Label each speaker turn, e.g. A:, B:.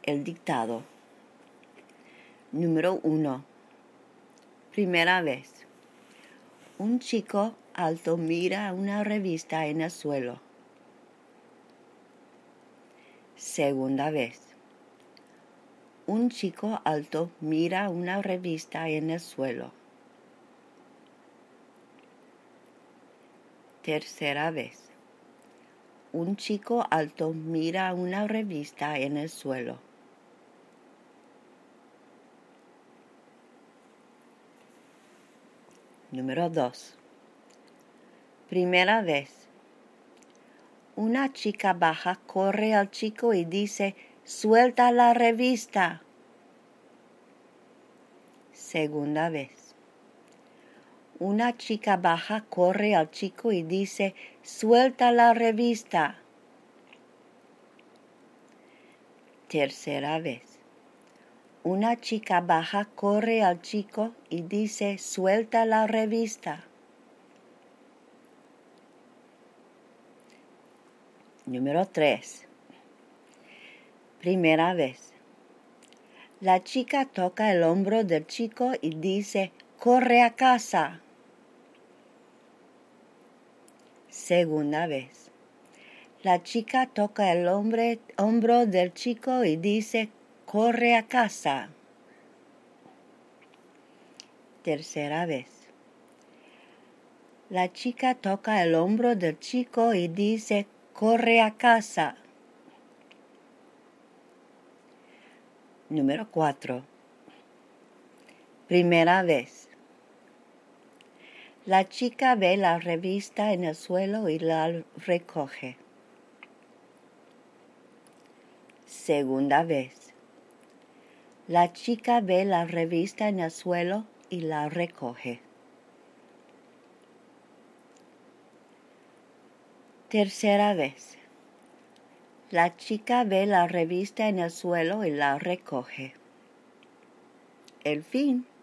A: El dictado. Número 1. Primera vez. Un chico alto mira una revista en el suelo. Segunda vez. Un chico alto mira una revista en el suelo. Tercera vez. Un chico alto mira una revista en el suelo. Número 2. Primera vez. Una chica baja corre al chico y dice: «¡Suelta la revista!». Segunda vez. Una chica baja corre al chico y dice: «¡Suelta la revista!». Tercera vez. Una chica baja corre al chico y dice: «¡Suelta la revista!». Número 3. Primera vez. La chica toca el hombro del chico y dice: «¡Corre a casa!». Segunda vez. La chica toca el hombro del chico y dice: «¡Corre a casa!». Tercera vez. La chica toca el hombro del chico y dice: «¡Corre a casa!». Número 4. Primera vez. La chica ve la revista en el suelo y la recoge. Segunda vez. La chica ve la revista en el suelo y la recoge. Tercera vez. La chica ve la revista en el suelo y la recoge. El fin.